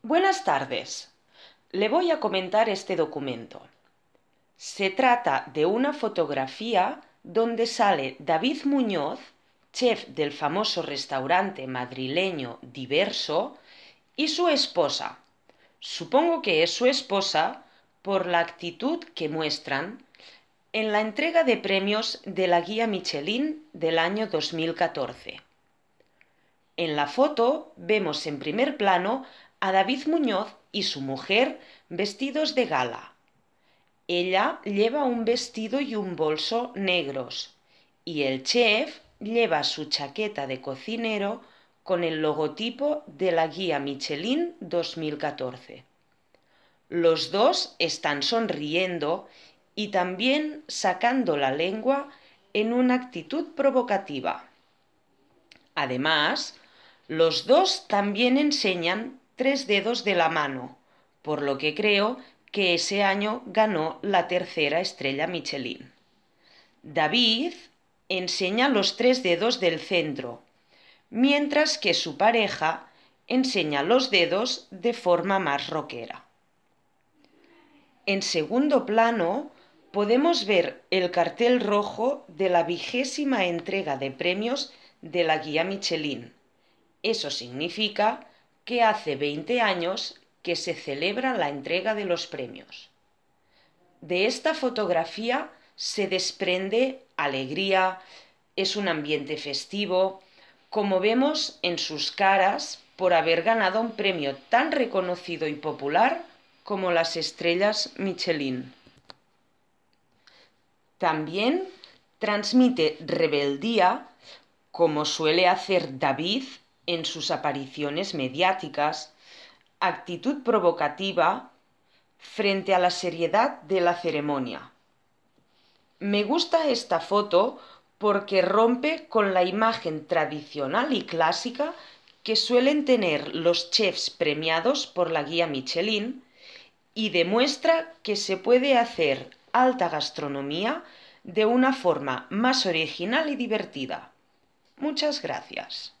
Buenas tardes. Le voy a comentar este documento. Se trata de una fotografía donde sale David Muñoz, chef del famoso restaurante madrileño Diverso, y su esposa. Supongo que es su esposa por la actitud que muestran en la entrega de premios de la Guía Michelin del año 2014. En la foto vemos en primer plano a David Muñoz y su mujer vestidos de gala. Ella lleva un vestido y un bolso negros y el chef lleva su chaqueta de cocinero con el logotipo de la Guía Michelin 2014. Los dos están sonriendo y también sacando la lengua en una actitud provocativa. Además, los dos también enseñan 3 dedos de la mano, por lo que creo que ese año ganó la tercera estrella Michelin. David enseña los 3 dedos del centro, mientras que su pareja enseña los dedos de forma más rockera. En segundo plano podemos ver el cartel rojo de la 20ª entrega de premios de la Guía Michelin. Eso significa que hace 20 años que se celebra la entrega de los premios. De esta fotografía se desprende alegría, es un ambiente festivo, como vemos en sus caras por haber ganado un premio tan reconocido y popular como las estrellas Michelin. También transmite rebeldía, como suele hacer David en sus apariciones mediáticas, actitud provocativa frente a la seriedad de la ceremonia. Me gusta esta foto porque rompe con la imagen tradicional y clásica que suelen tener los chefs premiados por la Guía Michelin y demuestra que se puede hacer alta gastronomía de una forma más original y divertida. Muchas gracias.